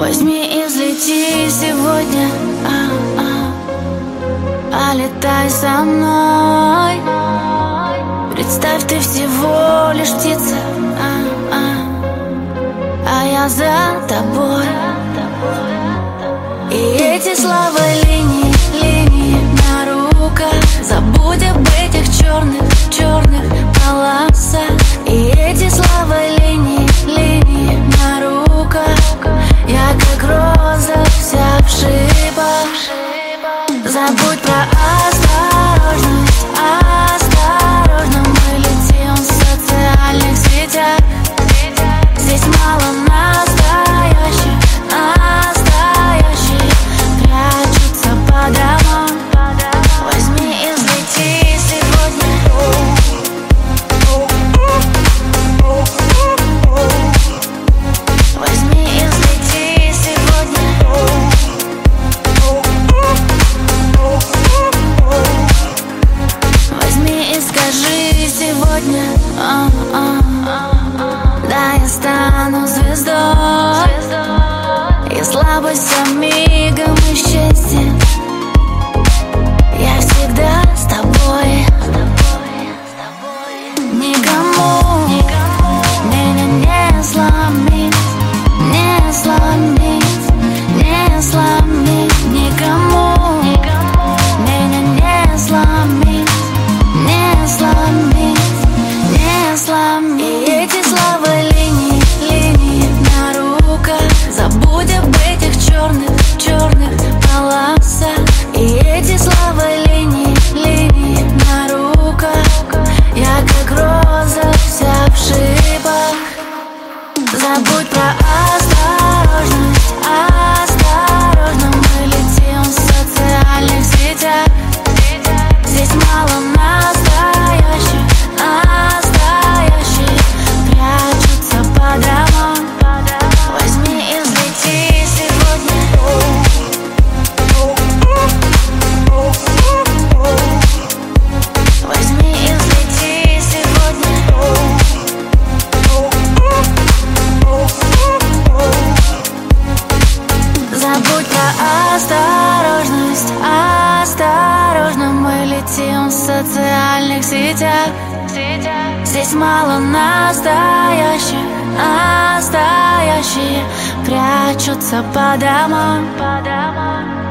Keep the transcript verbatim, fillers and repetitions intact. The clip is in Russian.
Возьми и взлети сегодня, а-а, полетай со мной. Представь, ты всего лишь птица, а-а, а я за тобой. И эти слова линии, линии на руках, забудь об этих черных, черных полосах. И эти слова линии, линии на руках, я как роза вся в шипах. Забудь про осторожность, осторожно, мы летим в социальных сетях. Здесь мало настоящих, настоящих прячутся по домам. Возьми и взлети сегодня. Возьми и взлети сегодня. Возьми и скажи сегодня, а-а, да, я стану звездой, и слабость вся мигом исчезнет. Я всегда с тобой. Никому меня не сломить, не сломить, не сломить. Никому меня не сломить, не сломить, не сломить. И эти слова линии, линии на руках, забудь об этих черных, черных полосах. И эти слова линии, линии на руках, я как роза вся в шипах. Забудь про осторожность, осторожно, мы летим в социальных сетях. Здесь мало настоящих, настоящих прячутся по домам. Возьми и взлети сегодня. Возьми и взлети сегодня. Забудь про осторожность, осторожно, мы летим в социальных сетях. Здесь мало настоящих, настоящие прячутся по домам.